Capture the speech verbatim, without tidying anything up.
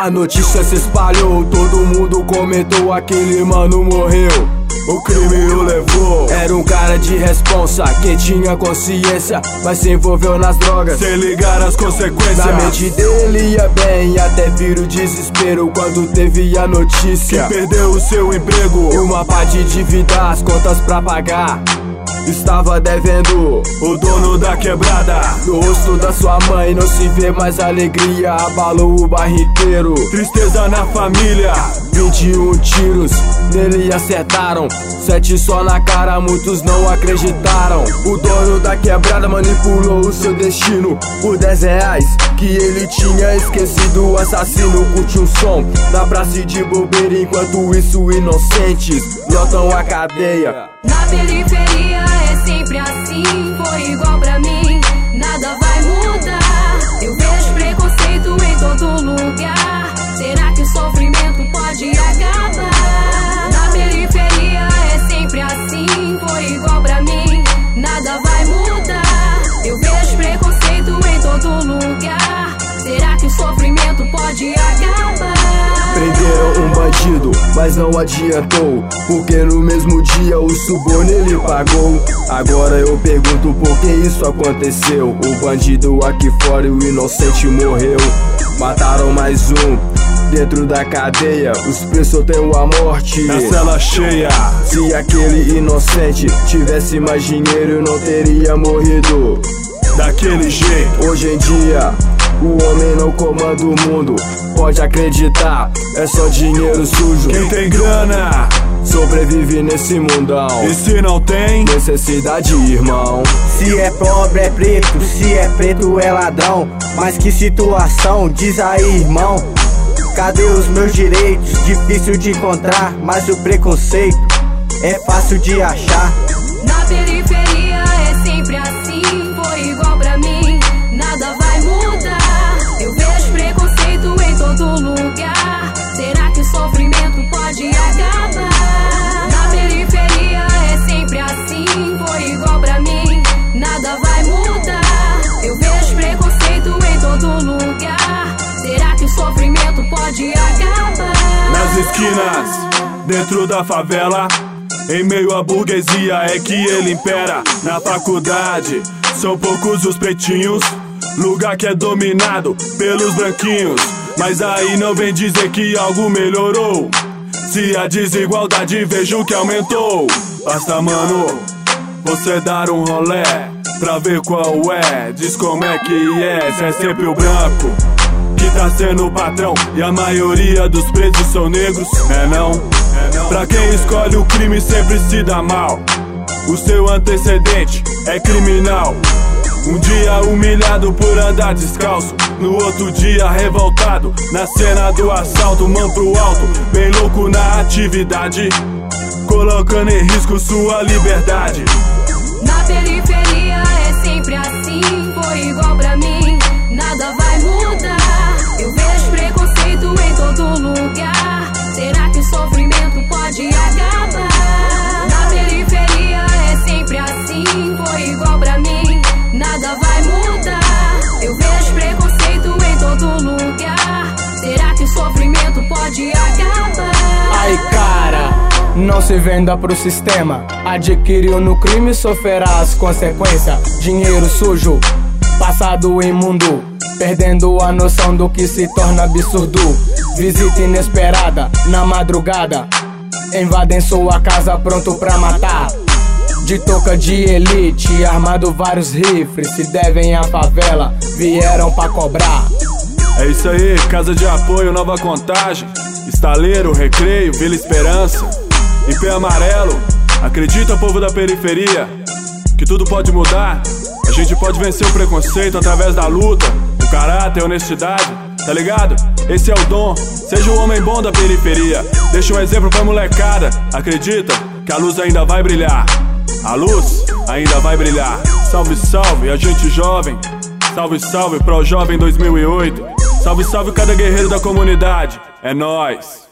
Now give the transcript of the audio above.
A notícia se espalhou, todo mundo comentou, aquele mano morreu, o crime o levou. Era um cara de responsa, que tinha consciência, mas se envolveu nas drogas sem ligar as consequências. Na mente dele ia bem, até vir o desespero quando teve a notícia que perdeu o seu emprego. Uma pá de dívida, as contas pra pagar, estava devendo o dono da quebrada. No rosto da sua mãe não se vê mais alegria, abalou o barriteiro, tristeza na família. Vinte e um tiros nele acertaram, sete só na cara, muitos não acreditaram. O dono da quebrada manipulou o seu destino por dez reais que ele tinha esquecido. O assassino curte um som na praça de bobeira, enquanto isso inocentes lotam a cadeia. Na periferia é sempre assim, foi igual pra mim, nada vai mudar. Eu vejo preconceito em todo lugar, será que o sofrimento pode acabar? Na periferia é sempre assim, foi igual pra mim, nada vai mudar. Eu vejo preconceito em todo lugar, será que o sofrimento pode acabar? Prenderam um bandido, mas não adiantou, porque no mesmo dia o suborno ele pagou. Agora eu pergunto por que isso aconteceu. O bandido aqui fora e o inocente morreu. Mataram mais um dentro da cadeia, os presos têm a morte na cela cheia. Se aquele inocente tivesse mais dinheiro, não teria morrido daquele jeito. Hoje em dia o homem não comanda o mundo, pode acreditar, é só dinheiro sujo. Quem tem grana sobrevive nesse mundão, e se não tem necessidade, irmão. Se é pobre é preto, se é preto é ladrão. Mas que situação, diz aí, irmão. Cadê os meus direitos? Difícil de encontrar, mas o preconceito é fácil de achar. Na periferia é sempre assim, foi igual pra mim, nada vai mudar. Eu vejo preconceito em todo lugar, será que o sofrimento pode acabar? Na periferia é sempre assim, foi igual pra mim, nada vai mudar. Eu vejo preconceito em todo lugar, será que o sofrimento pode acabar? Nas esquinas, dentro da favela, em meio à burguesia é que ele impera. Na faculdade, são poucos os pretinhos, lugar que é dominado pelos branquinhos. Mas aí não vem dizer que algo melhorou, se a desigualdade vejo que aumentou. Basta, mano, você dar um rolé pra ver qual é. Diz como é que é, se é sempre o branco que tá sendo o patrão, e a maioria dos presos são negros, é não? É não. Pra quem escolhe o crime sempre se dá mal, o seu antecedente é criminal. Um dia humilhado por andar descalço, no outro dia revoltado na cena do assalto. Mão pro alto, bem louco na atividade, colocando em risco sua liberdade. Na periferia é sempre assim, foi igual pra mim, nada vai mudar. Eu vejo preconceito em todo lugar, será que o sofrimento pode acabar? Na periferia é sempre assim, foi igual pra mim, nada vai mudar. Eu vejo preconceito em todo lugar, será que o sofrimento pode acabar? Ai, cara, não se venda pro sistema, adquiriu no crime, sofrerá as consequências. Dinheiro sujo, passado imundo, perdendo a noção do que se torna absurdo. Visita inesperada na madrugada, invadem sua casa pronto pra matar. De touca de elite, armado vários rifles, se devem à favela, vieram pra cobrar. É isso aí, casa de apoio, Nova Contagem, Estaleiro, Recreio, Vila Esperança, I P Amarelo. Acredita, povo da periferia, que tudo pode mudar. A gente pode vencer o preconceito através da luta, o caráter, a honestidade, tá ligado? Esse é o dom, seja um homem bom da periferia. Deixa um exemplo pra molecada, acredita que a luz ainda vai brilhar. A luz ainda vai brilhar. Salve, salve, a gente jovem. Salve, salve, Pro Jovem dois mil e oito. Salve, salve cada guerreiro da comunidade. É nóis.